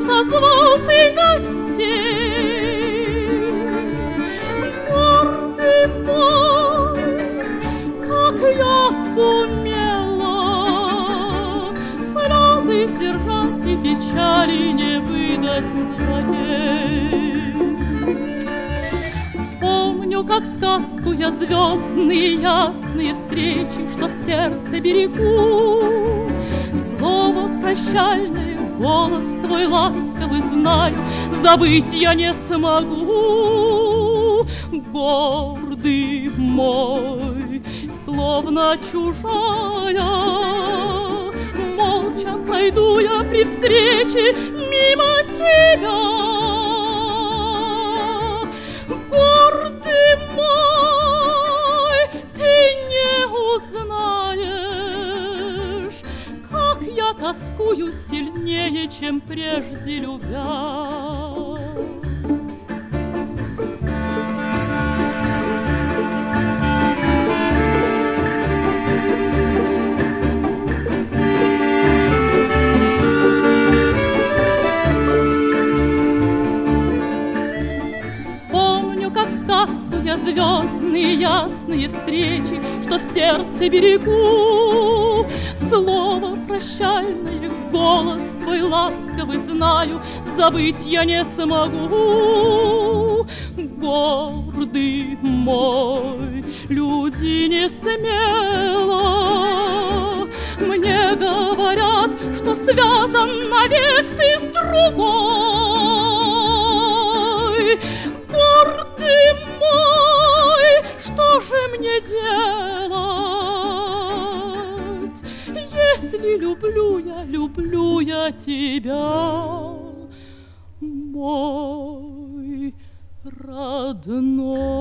созвал ты гостей. Гордый мой, как я сумела слезы сдержать и печали не выдать своей. Помню, как сказку я звездные ясные встречи, что в сердце берегу. Слово прощальное, голос твой ласковый знаю, забыть я не смогу. Гордый мой, словно чужая, молча пройду я при встрече мимо тебя. Гордый мой, ты не узнаешь, как я тоскую сильнее, чем прежде любя. Звездные ясные встречи, что в сердце берегу. Слово прощальное, голос твой ласковый знаю, забыть я не смогу. Гордый мой, люди не смело мне говорят, что связан навек ты с другой. Гордый мой, что же мне делать, если люблю я тебя, мой родной?